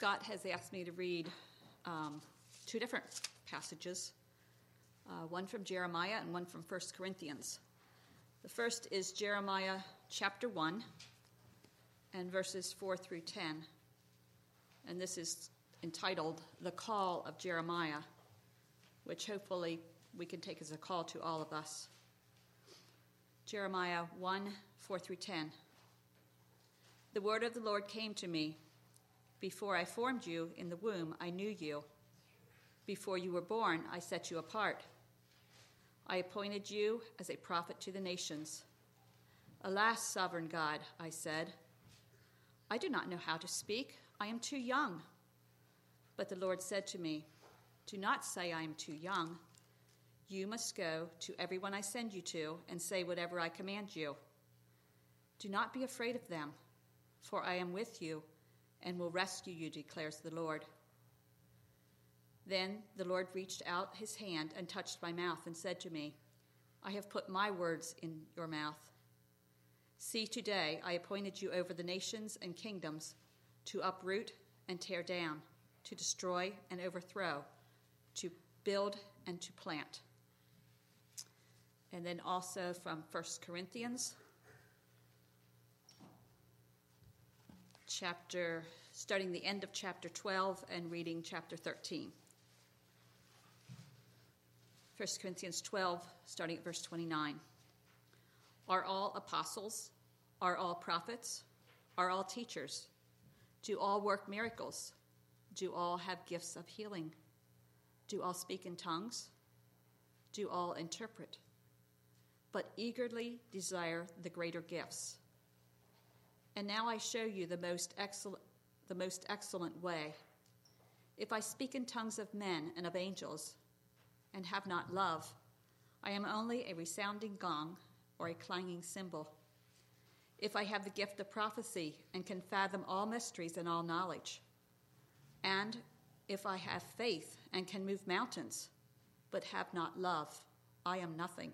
Scott has asked me to read two different passages, one from Jeremiah and one from 1 Corinthians. The first is Jeremiah chapter 1 and verses 4 through 10. And this is entitled, The Call of Jeremiah, which hopefully we can take as a call to all of us. Jeremiah 1, 4 through 10. The word of the Lord came to me. Before I formed you in the womb, I knew you. Before you were born, I set you apart. I appointed you as a prophet to the nations. Alas, sovereign God, I said, I do not know how to speak. I am too young. But the Lord said to me, do not say I am too young. You must go to everyone I send you to and say whatever I command you. Do not be afraid of them, for I am with you and will rescue you, declares the Lord. Then the Lord reached out his hand and touched my mouth and said to me, I have put my words in your mouth. See, today I appointed you over the nations and kingdoms to uproot and tear down, to destroy and overthrow, to build and to plant. And then also from 1 Corinthians, starting the end of chapter 12 and reading chapter 13. 1 Corinthians 12, starting at verse 29. Are all apostles? Are all prophets? Are all teachers? Do all work miracles? Do all have gifts of healing? Do all speak in tongues? Do all interpret? But eagerly desire the greater gifts. And now I show you the most excellent way. If I speak in tongues of men and of angels, and have not love, I am only a resounding gong or a clanging cymbal. If I have the gift of prophecy and can fathom all mysteries and all knowledge, and if I have faith and can move mountains, but have not love, I am nothing.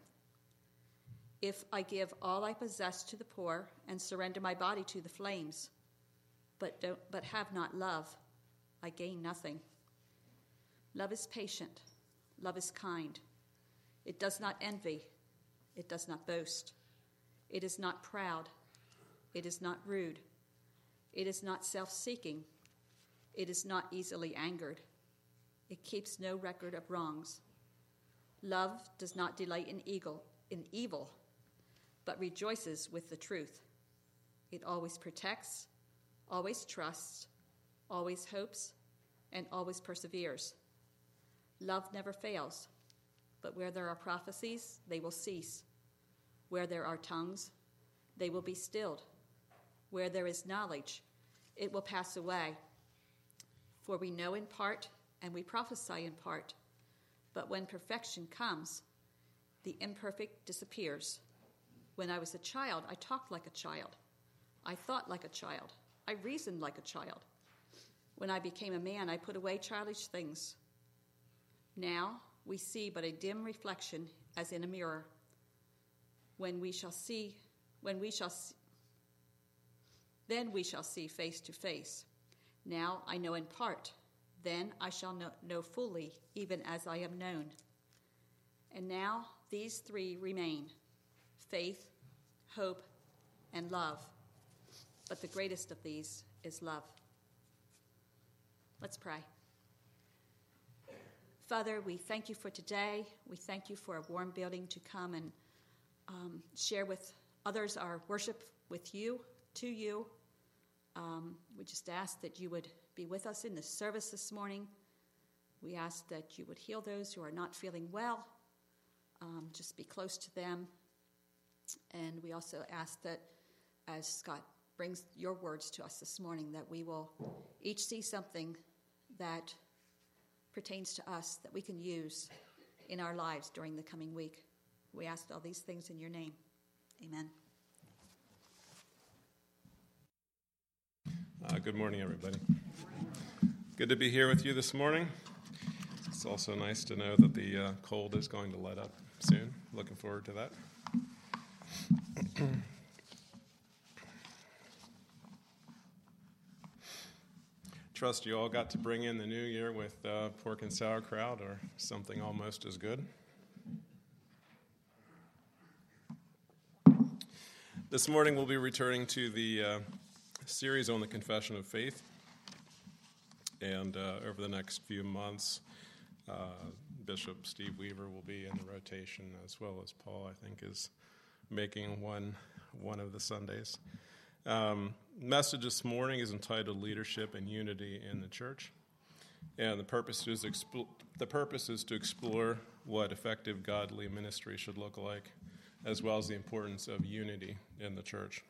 If I give all I possess to the poor and surrender my body to the flames, but have not love, I gain nothing. Love is patient. Love is kind. It does not envy. It does not boast. It is not proud. It is not rude. It is not self-seeking. It is not easily angered. It keeps no record of wrongs. Love does not delight in evil, but rejoices with the truth. It always protects, always trusts, always hopes, and always perseveres. Love never fails, but where there are prophecies, they will cease. Where there are tongues, they will be stilled. Where there is knowledge, it will pass away. For we know in part, and we prophesy in part. But when perfection comes, the imperfect disappears. When I was a child, I talked like a child. I thought like a child. I reasoned like a child. When I became a man, I put away childish things. Now we see but a dim reflection as in a mirror. Then we shall see face to face. Now I know in part. Then I shall know fully, even as I am known. And now these three remain: faith, hope, and love. But the greatest of these is love. Let's pray. Father, we thank you for today. We thank you for a warm building to come and share with others our worship with you, to you. We just ask that you would be with us in the service this morning. We ask that you would heal those who are not feeling well. Just be close to them. And we also ask that as Scott brings your words to us this morning, that we will each see something that pertains to us that we can use in our lives during the coming week. We ask all these things in your name. Amen. Good morning, everybody. Good to be here with you this morning. It's also nice to know that the cold is going to let up soon. Looking forward to that. Trust you all got to bring in the new year with pork and sauerkraut or something almost as good. This morning we'll be returning to the series on the Confession of Faith. And over the next few months, Bishop Steve Weaver will be in the rotation, as well as Paul, I think, is making one of the Sundays. Message this morning is entitled Leadership and Unity in the Church. And the purpose is to explore what effective godly ministry should look like, as well as the importance of unity in the church.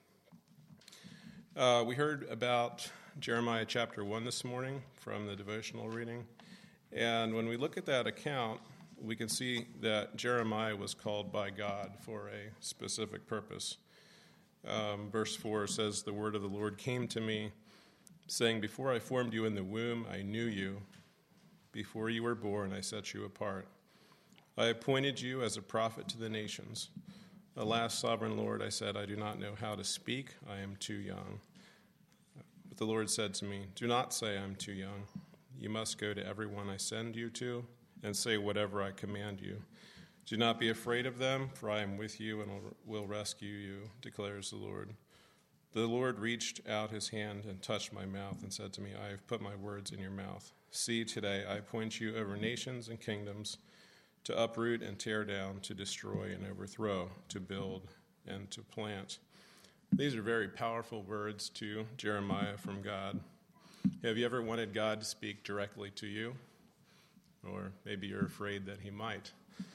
We heard about Jeremiah chapter 1 this morning from the devotional reading. And when we look at that account, we can see that Jeremiah was called by God for a specific purpose. Verse 4 says, "The word of the Lord came to me, saying, Before I formed you in the womb, I knew you. Before you were born, I set you apart. I appointed you as a prophet to the nations. Alas, sovereign Lord, I said, I do not know how to speak. I am too young. But the Lord said to me, Do not say I'm too young. You must go to everyone I send you to and say whatever I command you. Do not be afraid of them, for I am with you and will rescue you, declares the Lord. The Lord reached out his hand and touched my mouth and said to me, I have put my words in your mouth. See, today I appoint you over nations and kingdoms, to uproot and tear down, to destroy and overthrow, to build and to plant." These are very powerful words to Jeremiah from God. Have you ever wanted God to speak directly to you? Or maybe you're afraid that he might.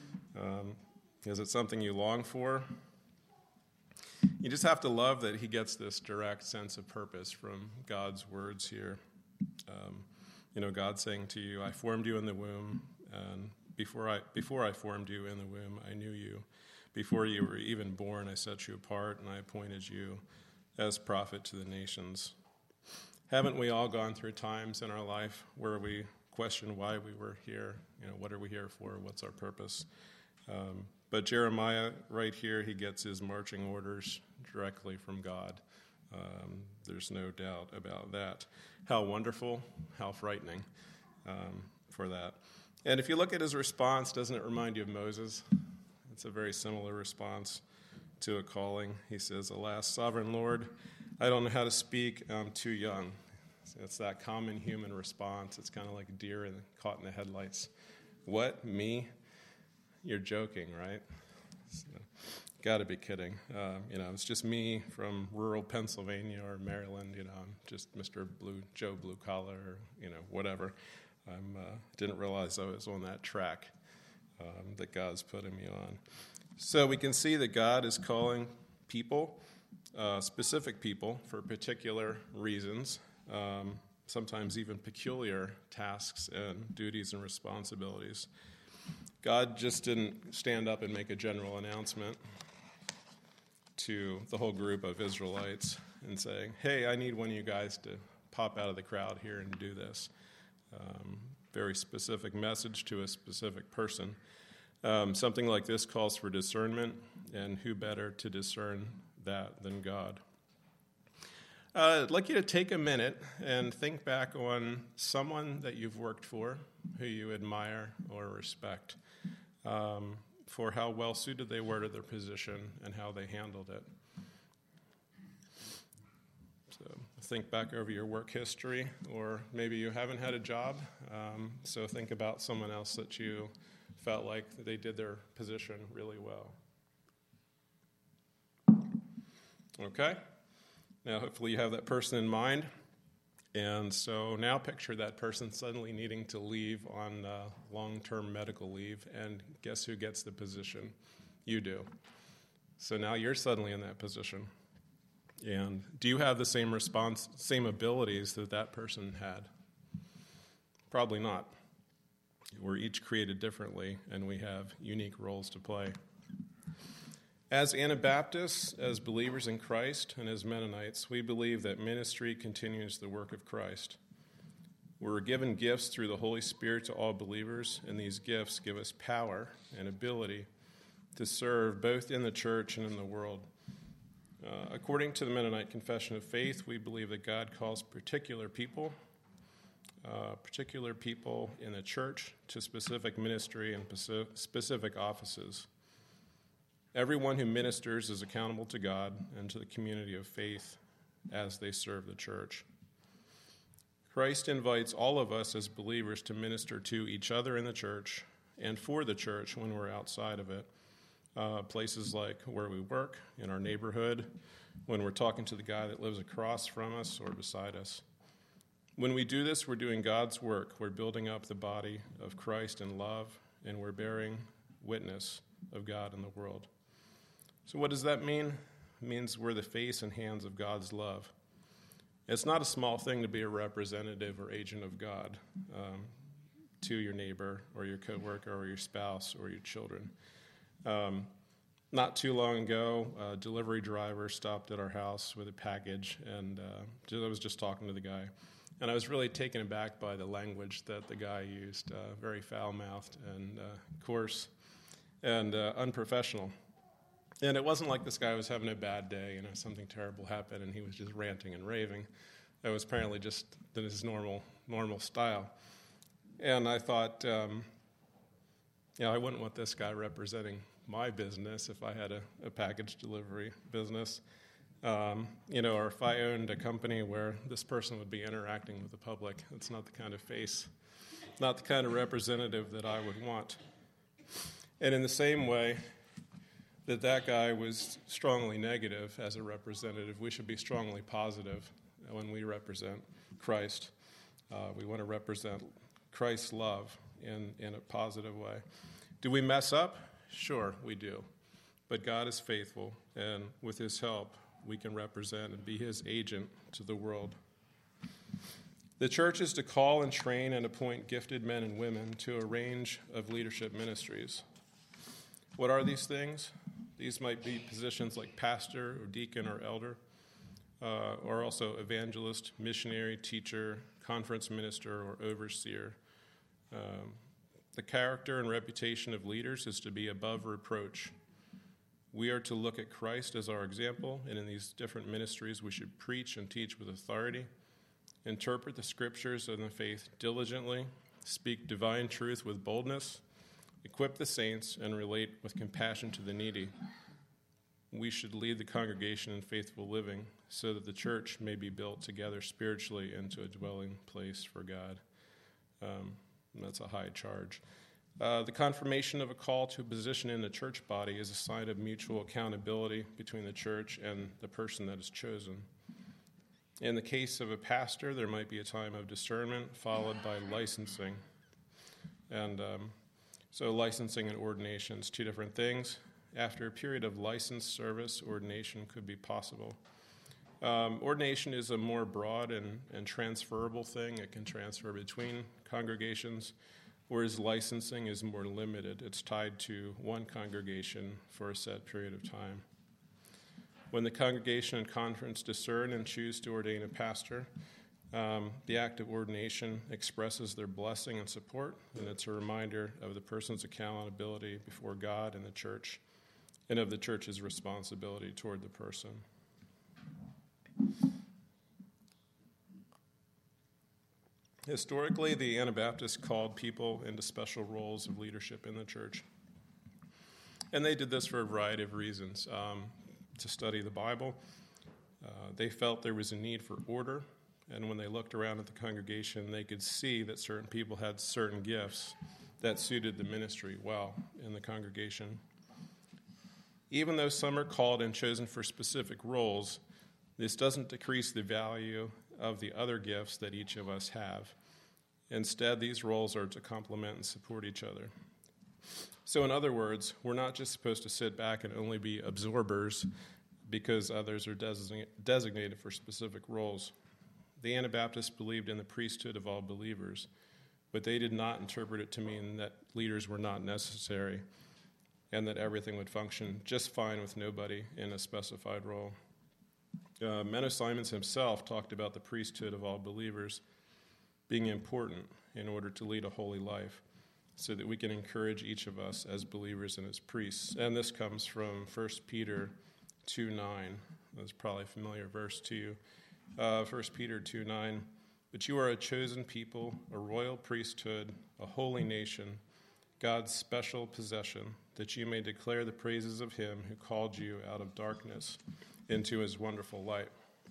Is it something you long for? You just have to love that he gets this direct sense of purpose from God's words here. God saying to you, I formed you in the womb, and before I formed you in the womb, I knew you. Before you were even born, I set you apart, and I appointed you as prophet to the nations. Haven't we all gone through times in our life where we question why we were here? What are we here for? What's our purpose? But Jeremiah, right here, he gets his marching orders directly from God. There's no doubt about that. How wonderful, how frightening for that. And if you look at his response, doesn't it remind you of Moses? It's a very similar response to a calling. He says, Alas, sovereign Lord, I don't know how to speak, I'm too young. So it's that common human response. It's kind of like a deer caught in the headlights. What, me? You're joking, right? Got to be kidding. It's just me from rural Pennsylvania or Maryland. I'm just Mr. Joe Blue Collar, or whatever. Didn't realize I was on that track that God's putting me on. So we can see that God is calling people, specific people, for particular reasons, sometimes even peculiar tasks and duties and responsibilities. God just didn't stand up and make a general announcement to the whole group of Israelites and saying, hey, I need one of you guys to pop out of the crowd here and do this. Very specific message to a specific person. Something like this calls for discernment, and who better to discern that than God? I'd like you to take a minute and think back on someone that you've worked for, who you admire or respect, for how well suited they were to their position and how they handled it. So think back over your work history, or maybe you haven't had a job, so think about someone else that you felt like they did their position really well. Okay? Now, hopefully you have that person in mind. And so now picture that person suddenly needing to leave on long-term medical leave, and guess who gets the position? You do. So now you're suddenly in that position. And do you have the same abilities that that person had? Probably not. We're each created differently, and we have unique roles to play. As Anabaptists, as believers in Christ, and as Mennonites, we believe that ministry continues the work of Christ. We're given gifts through the Holy Spirit to all believers, and these gifts give us power and ability to serve both in the church and in the world. According to the Mennonite Confession of Faith, we believe that God calls particular people particular people in the church to specific ministry and specific offices. Everyone who ministers is accountable to God and to the community of faith as they serve the church. Christ invites all of us as believers to minister to each other in the church and for the church when we're outside of it. Places like where we work, in our neighborhood, when we're talking to the guy that lives across from us or beside us. When we do this, we're doing God's work. We're building up the body of Christ in love, and we're bearing witness of God in the world. So what does that mean? It means we're the face and hands of God's love. It's not a small thing to be a representative or agent of God to your neighbor or your coworker or your spouse or your children. Not too long ago, a delivery driver stopped at our house with a package, and I was just talking to the guy. And I was really taken aback by the language that the guy used, very foul-mouthed and coarse and unprofessional. And it wasn't like this guy was having a bad day, something terrible happened, and he was just ranting and raving. It was apparently just his normal style. And I thought, I wouldn't want this guy representing my business if I had a package delivery business. Or if I owned a company where this person would be interacting with the public. It's not the kind of face, not the kind of representative that I would want. And in the same way that guy was strongly negative as a representative, we should be strongly positive when we represent Christ. We want to represent Christ's love in a positive way. Do we mess up? Sure, we do. But God is faithful, and with his help, we can represent and be his agent to the world. The church is to call and train and appoint gifted men and women to a range of leadership ministries. What are these things? These might be positions like pastor or deacon or elder, or also evangelist, missionary, teacher, conference minister, or overseer. The character and reputation of leaders is to be above reproach. We are to look at Christ as our example, and in these different ministries we should preach and teach with authority, interpret the scriptures and the faith diligently, speak divine truth with boldness, equip the saints, and relate with compassion to the needy. We should lead the congregation in faithful living so that the church may be built together spiritually into a dwelling place for God. That's a high charge. The confirmation of a call to a position in the church body is a sign of mutual accountability between the church and the person that is chosen. In the case of a pastor, there might be a time of discernment followed by licensing. And so licensing and ordination is two different things. After a period of licensed service, ordination could be possible. Ordination is a more broad and transferable thing. It can transfer between congregations, whereas licensing is more limited. It's tied to one congregation for a set period of time. When the congregation and conference discern and choose to ordain a pastor, the act of ordination expresses their blessing and support, and it's a reminder of the person's accountability before God and the church, and of the church's responsibility toward the person. Historically, the Anabaptists called people into special roles of leadership in the church. And they did this for a variety of reasons. To study the Bible, they felt there was a need for order, and when they looked around at the congregation, they could see that certain people had certain gifts that suited the ministry well in the congregation. Even though some are called and chosen for specific roles, this doesn't decrease the value of the other gifts that each of us have. Instead, these roles are to complement and support each other. So in other words, we're not just supposed to sit back and only be absorbers because others are designated for specific roles. The Anabaptists believed in the priesthood of all believers, but they did not interpret it to mean that leaders were not necessary and that everything would function just fine with nobody in a specified role. Menno Simons himself talked about the priesthood of all believers being important in order to lead a holy life so that we can encourage each of us as believers and as priests. And this comes from 1 Peter 2:9. That's probably a familiar verse to you. 1 Peter 2:9. But you are a chosen people, a royal priesthood, a holy nation, God's special possession, that you may declare the praises of him who called you out of darkness into his wonderful light.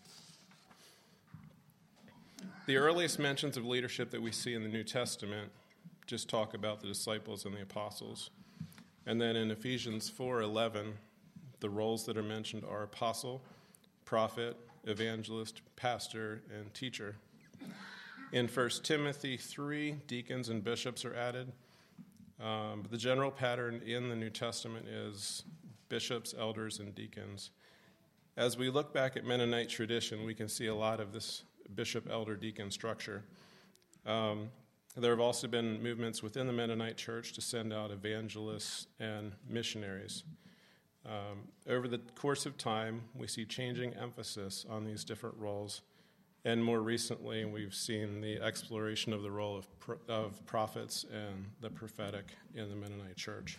The earliest mentions of leadership that we see in the New Testament just talk about the disciples and the apostles. And then in Ephesians 4:11, the roles that are mentioned are apostle, prophet, evangelist, pastor, and teacher. In 1 Timothy 3, deacons and bishops are added. The general pattern in the New Testament is bishops, elders, and deacons. As we look back at Mennonite tradition, we can see a lot of this bishop, elder, deacon structure. There have also been movements within the Mennonite church to send out evangelists and missionaries. Over the course of time, we see changing emphasis on these different roles. And more recently, we've seen the exploration of the role of prophets and the prophetic in the Mennonite church.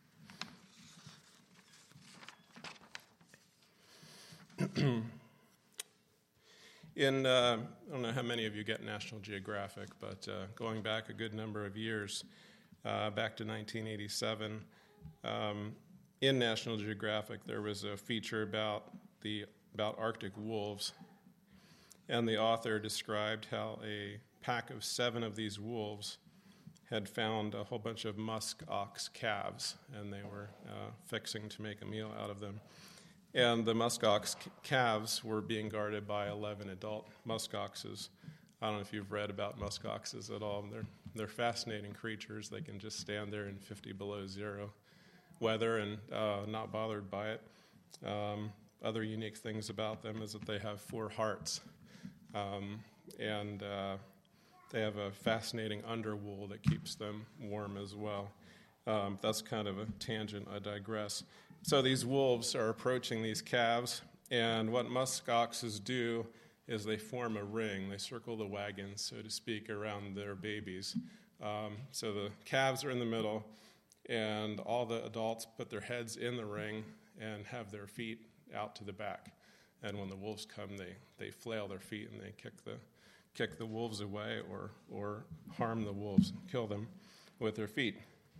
I don't know how many of you get National Geographic, but going back a good number of years, back to 1987, in National Geographic there was a feature about Arctic wolves. And the author described how a pack of 7 of these wolves had found a whole bunch of musk ox calves, and they were fixing to make a meal out of them. And the musk ox calves were being guarded by 11 adult musk oxes. I don't know if you've read about musk oxes at all. They're fascinating creatures. They can just stand there in 50 below zero weather and not bothered by it. Other unique things about them is that they have 4 hearts. And they have a fascinating underwool that keeps them warm as well. That's kind of a tangent, I digress. So these wolves are approaching these calves, and what musk oxes do is they form a ring. They circle the wagon, so to speak, around their babies. So the calves are in the middle, and all the adults put their heads in the ring and have their feet out to the back. And when the wolves come, they flail their feet and they kick the wolves away or harm the wolves, kill them with their feet.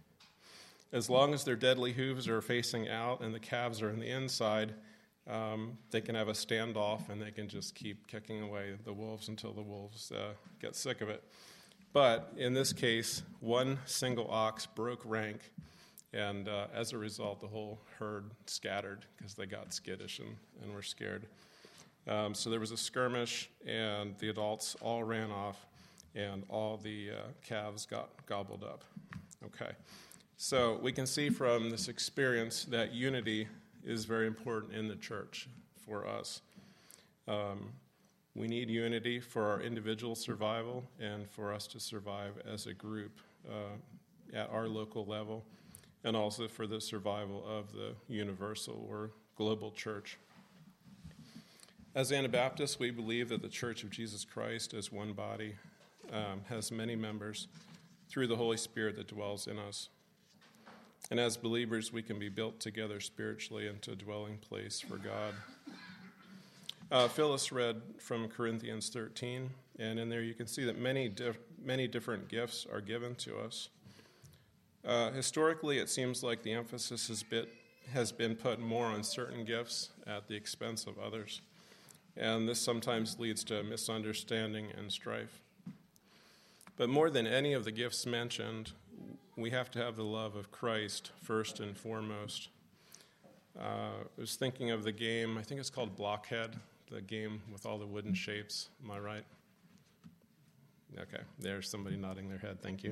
As long as their deadly hooves are facing out and the calves are on the inside, they can have a standoff and they can just keep kicking away the wolves until the wolves get sick of it. But in this case, one single ox broke rank, and as a result, the whole herd scattered because they got skittish and were scared. So there was a skirmish, and the adults all ran off, and all the calves got gobbled up. Okay. So we can see from this experience that unity is very important in the church for us. We need unity for our individual survival and for us to survive as a group at our local level, and also for the survival of the universal or global church. As Anabaptists, we believe that the Church of Jesus Christ as one body has many members through the Holy Spirit that dwells in us. And as believers, we can be built together spiritually into a dwelling place for God. Phyllis read from Corinthians 13, and in there you can see that many different gifts are given to us. Historically, it seems like the emphasis has been put more on certain gifts at the expense of others, and this sometimes leads to misunderstanding and strife. But more than any of the gifts mentioned, we have to have the love of Christ first and foremost. I was thinking of the game, I think it's called Blockhead, the game with all the wooden shapes. Am I right? Okay, there's somebody nodding their head, thank you.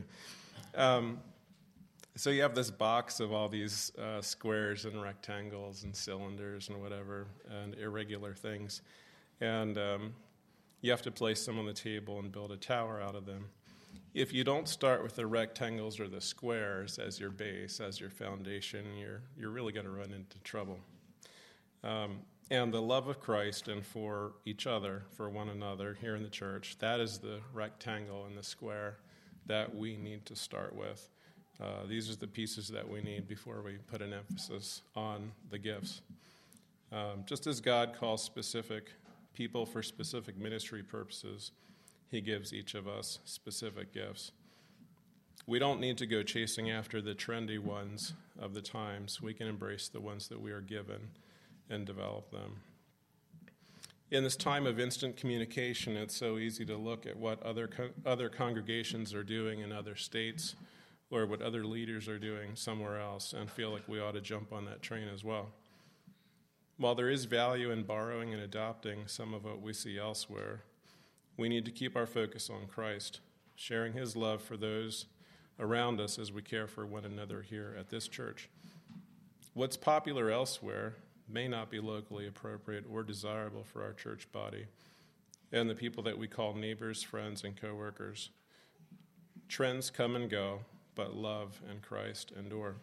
So you have this box of all these squares and rectangles and cylinders and whatever, and irregular things. And you have to place them on the table and build a tower out of them. If you don't start with the rectangles or the squares as your base, as your foundation, you're really going to run into trouble. And the love of Christ and for each other, for one another here in the church, that is the rectangle and the square that we need to start with. These are the pieces that we need before we put an emphasis on the gifts. Just as God calls specific people for specific ministry purposes, he gives each of us specific gifts. We don't need to go chasing after the trendy ones of the times. We can embrace the ones that we are given and develop them. In this time of instant communication, it's so easy to look at what other congregations are doing in other states or what other leaders are doing somewhere else and feel like we ought to jump on that train as well. While there is value in borrowing and adopting some of what we see elsewhere, we need to keep our focus on Christ, sharing his love for those around us as we care for one another here at this church. What's popular elsewhere may not be locally appropriate or desirable for our church body and the people that we call neighbors, friends, and co-workers. Trends come and go, but love and Christ endure.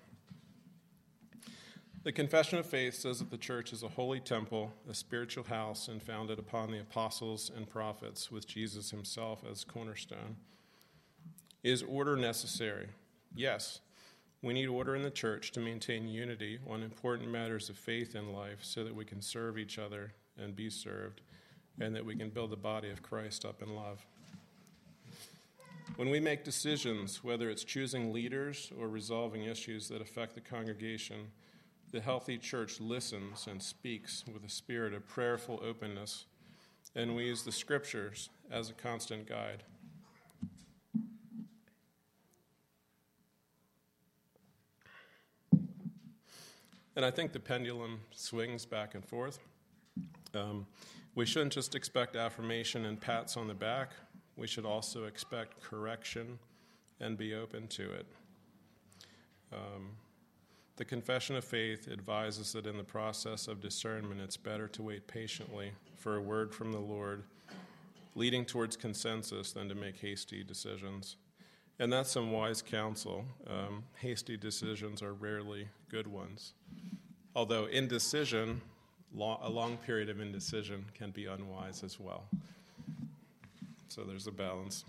The Confession of Faith says that the church is a holy temple, a spiritual house, and founded upon the apostles and prophets, with Jesus himself as cornerstone. Is order necessary? Yes. We need order in the church to maintain unity on important matters of faith and life so that we can serve each other and be served, and that we can build the body of Christ up in love. When we make decisions, whether it's choosing leaders or resolving issues that affect the congregation, the healthy church listens and speaks with a spirit of prayerful openness, and we use the scriptures as a constant guide. And I think the pendulum swings back and forth. We shouldn't just expect affirmation and pats on the back. We should also expect correction and be open to it. The Confession of Faith advises that in the process of discernment, it's better to wait patiently for a word from the Lord, leading towards consensus than to make hasty decisions. And that's some wise counsel. Hasty decisions are rarely good ones. Although indecision, a long period of indecision, can be unwise as well. So there's a balance.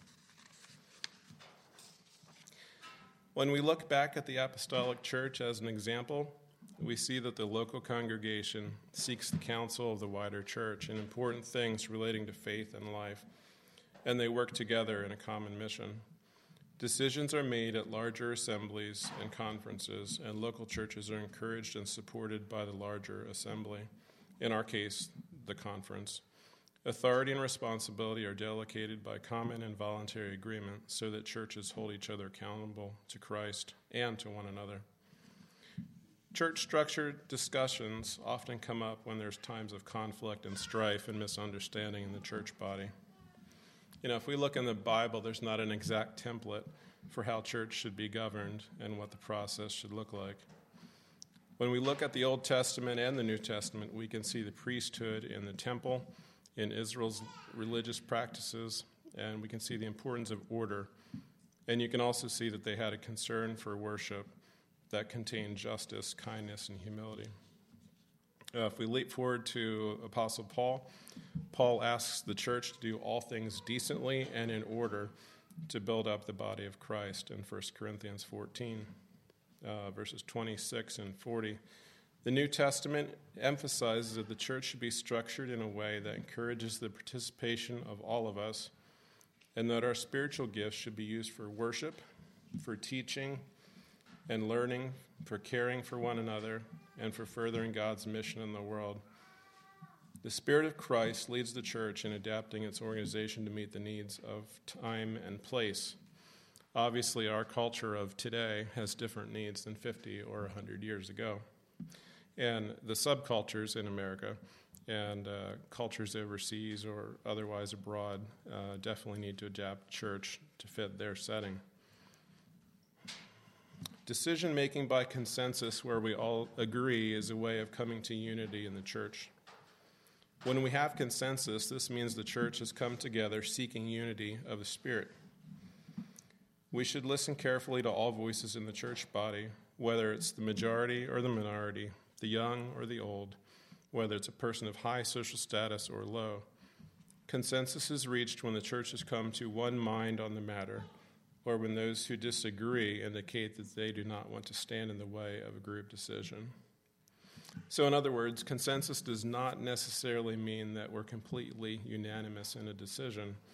When we look back at the Apostolic Church as an example, we see that the local congregation seeks the counsel of the wider church in important things relating to faith and life, and they work together in a common mission. Decisions are made at larger assemblies and conferences, and local churches are encouraged and supported by the larger assembly, in our case, the conference. Authority and responsibility are delegated by common and voluntary agreement so that churches hold each other accountable to Christ and to one another. Church structure discussions often come up when there's times of conflict and strife and misunderstanding in the church body. If we look in the Bible, there's not an exact template for how church should be governed and what the process should look like. When we look at the Old Testament and the New Testament, we can see the priesthood in the temple, in Israel's religious practices, and we can see the importance of order. And you can also see that they had a concern for worship that contained justice, kindness, and humility. If we leap forward to Apostle Paul, Paul asks the church to do all things decently and in order to build up the body of Christ in 1 Corinthians 14, verses 26 and 40. The New Testament emphasizes that the church should be structured in a way that encourages the participation of all of us, and that our spiritual gifts should be used for worship, for teaching and learning, for caring for one another, and for furthering God's mission in the world. The Spirit of Christ leads the church in adapting its organization to meet the needs of time and place. Obviously, our culture of today has different needs than 50 or 100 years ago. And the subcultures in America and cultures overseas or otherwise abroad definitely need to adapt church to fit their setting. Decision-making by consensus where we all agree is a way of coming to unity in the church. When we have consensus, this means the church has come together seeking unity of the Spirit. We should listen carefully to all voices in the church body, whether it's the majority or the minority, the young or the old, whether it's a person of high social status or low. Consensus is reached when the church has come to one mind on the matter, or when those who disagree indicate that they do not want to stand in the way of a group decision. So in other words, consensus does not necessarily mean that we're completely unanimous in a decision,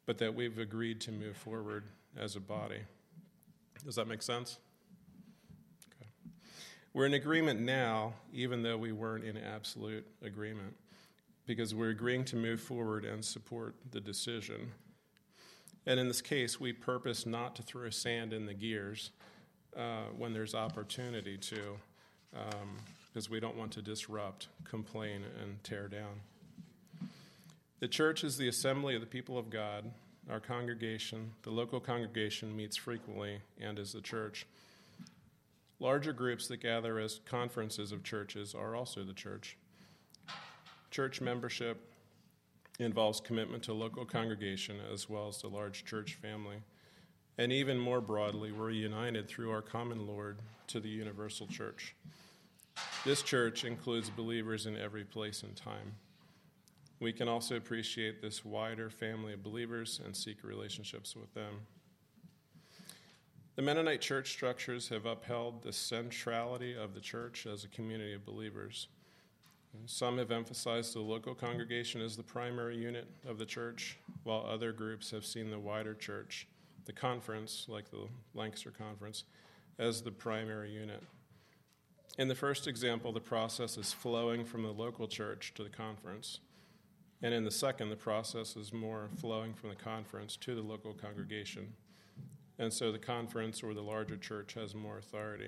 but that we've agreed to move forward as a body. Does that make sense? Okay. We're in agreement now, even though we weren't in absolute agreement, because we're agreeing to move forward and support the decision. And in this case, we purpose not to throw sand in the gears when there's opportunity to, because we don't want to disrupt, complain, and tear down. The church is the assembly of the people of God. Our congregation, the local congregation, meets frequently and is the church. Larger groups that gather as conferences of churches are also the church. Church membership involves commitment to local congregation as well as the large church family. And even more broadly, we're united through our common Lord to the universal church. This church includes believers in every place and time. We can also appreciate this wider family of believers and seek relationships with them. The Mennonite church structures have upheld the centrality of the church as a community of believers. Some have emphasized the local congregation as the primary unit of the church, while other groups have seen the wider church, the conference, like the Lancaster Conference, as the primary unit. In the first example, the process is flowing from the local church to the conference. And in the second, the process is more flowing from the conference to the local congregation. And so the conference or the larger church has more authority.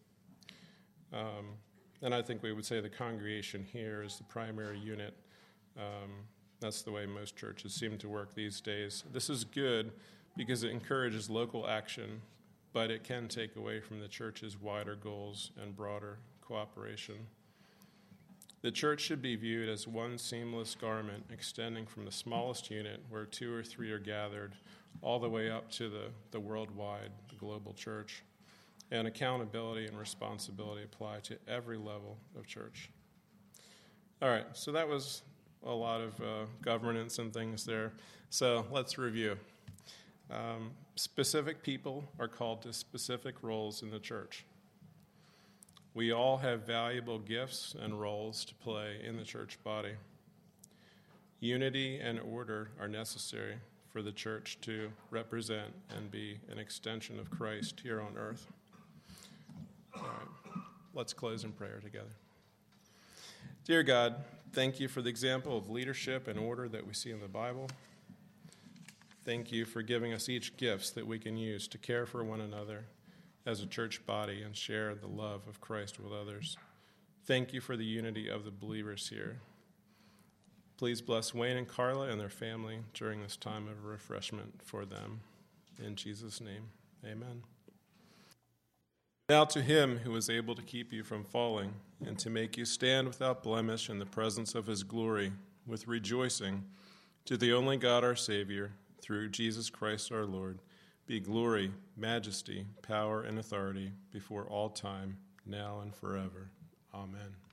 And I think we would say the congregation here is the primary unit. That's the way most churches seem to work these days. This is good because it encourages local action, but it can take away from the church's wider goals and broader cooperation. The church should be viewed as one seamless garment extending from the smallest unit where 2 or 3 are gathered all the way up to the worldwide, the global church. And accountability and responsibility apply to every level of church. All right, so that was a lot of governance and things there. So let's review. Specific people are called to specific roles in the church. We all have valuable gifts and roles to play in the church body. Unity and order are necessary for the church to represent and be an extension of Christ here on earth. All right, let's close in prayer together. Dear God, thank you for the example of leadership and order that we see in the Bible. Thank you for giving us each gifts that we can use to care for one another as a church body and share the love of Christ with others. Thank you for the unity of the believers here. Please bless Wayne and Carla and their family during this time of refreshment for them. In Jesus' name, amen. Now to him who is able to keep you from falling and to make you stand without blemish in the presence of his glory with rejoicing, to the only God our Savior, through Jesus Christ our Lord, be glory, majesty, power, and authority before all time, now and forever. Amen.